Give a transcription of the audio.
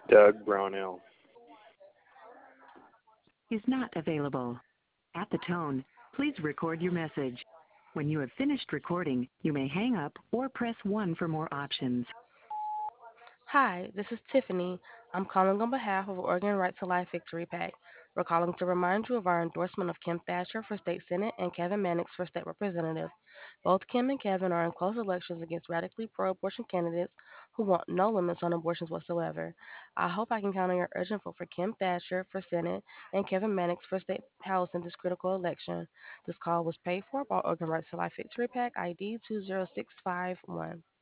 Doug Brownell. Is not available. At the tone, please record your message. When you have finished recording, you may hang up or press 1 for more options. Hi, this is Tiffany. I'm calling on behalf of Oregon Right to Life Victory PAC. We're calling to remind you of our endorsement of Kim Thatcher for state senate and Kevin Mannix for state representative. Both Kim and Kevin are in close elections against radically pro-abortion candidates who want no limits on abortions whatsoever. I hope I can count on your urgent vote for Kim Thatcher for senate and Kevin Mannix for state house in this critical election. This call was paid for by Oregon Right to Life Victory PAC ID 20651.